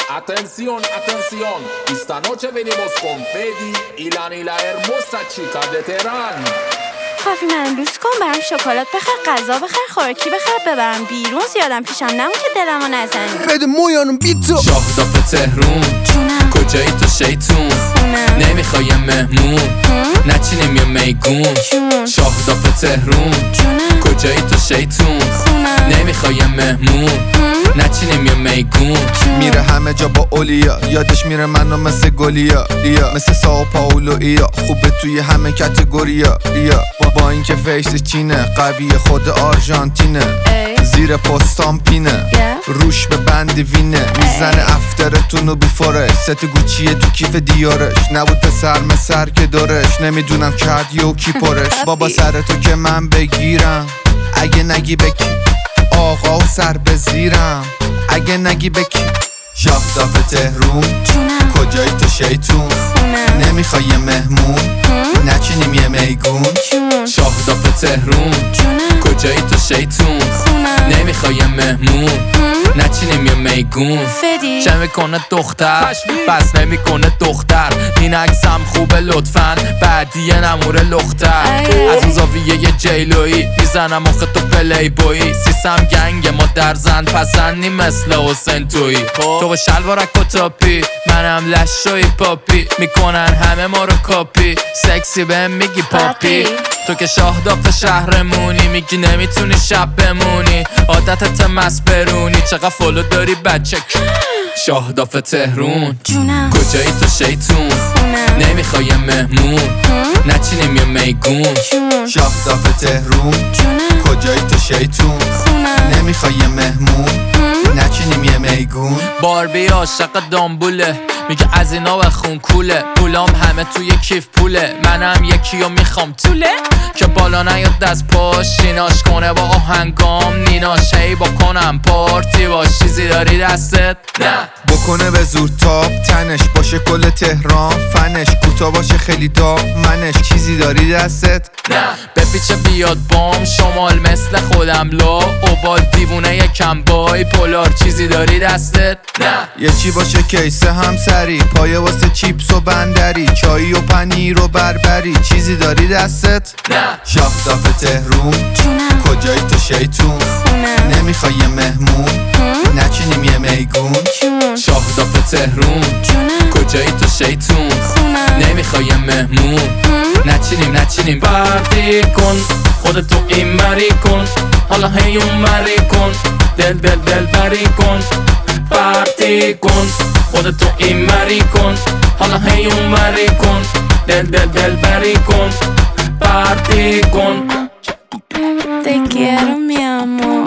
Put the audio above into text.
Atención, atención, esta noche venimos con Fedi, Ilan y la hermosa chica de Teherán. کافی من لوس کن، برام شکلات بخر، غذا بخر، خوراکی بخر، ببرم بیرون، زیادم پیشم نمون که دلمو نزنی. بده مویانم بی تو. شاهداف تهرون جونم کجایی تو شیطون خونم نمیخوایم مهمون نچینیم یه میگون. جون شاهداف تهرون جونم کجایی تو شیطون خونم نمیخوایم مهمون نچینیم یه میگون. میره همه جا با اولیا، یادش میره منو مثل گلیا لیا، مثل ساو پاولو ایا، خوبه توی همه کتگوریا ایا. با اینکه فیسش چینه، قوی خود آرژانتینه، زیر پستان پینه، روش به بند وینه، میزنه افترتونو بیفورش، ست گوچیه تو کیف دیارش، نبود پسر مسر که دارش، نمیدونم کردی و کی پرش. بابا سر تو که من بگیرم، اگه نگی بکی آقا و سر بزیرم، اگه نگی بکی. شاهداف تهرون جونم کجایی تو شیطون خونم نمیخوای یه مهمون نچینیم یه میگون. جون شاهداف تهرون جونم کجایی تو شیطون خونم نمیخوایم مهمون نچینیم یه میگون. فدی چه میکنه دختر بس نمیکنه دختر، این عکسم خوبه لطفاً بعدی یه نموره لختر. از اون زاویه یه جیلویی میزنم آخه تو پلی بویی، سیسم گنگ ما در زن پسندی مثل حسین تویی. تو با شلوارک و تاپی منم لشوی پاپی، میکنن همه ما رو کاپی، سکسی بهم میگی پاپی. تو که شاهداف شهرمونی میگی نمیتونی شب بمونی، عادتت مست برونی، چقدر فالو داری بچه. شاهداف تهرون جونم کجایی تو شیطون خونم نمیخوایم مهمون نچینیم یه میگون. جون شاهداف تهرون جونم کجایی تو شیطون خونم نمیخوای یه مهمون نچینیم یه میگون. باربی عاشق دامبوله، میگه از اینا بخون کوله، پولام همه توی کیف پوله، منم یکیو میخوام طوله که بالا نیاد از پاش، شیناش کنه با آهنگام نیناش، هی بکنم پارتی باش. چیزی داری دستت؟ نه بکنه به زور تاب تنش، باشه کل تهران فنش، کوتا باشه خیلی داغ منش. چیزی داری دستت؟ نه بپیچه بیاد بام شمال مثل خودم لا، اوبال دیوونه یکم بای پولار. چیزی داری دستت؟ نه یه چی باشه کیسه همسری، پایه واسه چیپس و بندری، چایی و پنیر و بربری. چیزی داری دستت؟ نه شاهداف تهرون جونم کجایی تو شیطون خونم نمیخوای یه مهمون نچینیم یه میگون. جون شاهداف تهرون جونم کجایی تو شیطون خونم نمیخوایم مهمون نچینیم پارتی کن، خودتو این بری کن، حالا هی اون بری کن، دل بری کن. پارتی کن خودتو این بری کن، حالا هی اون بری کن، دل بری کن. پارتی کن. Te quiero mi amor.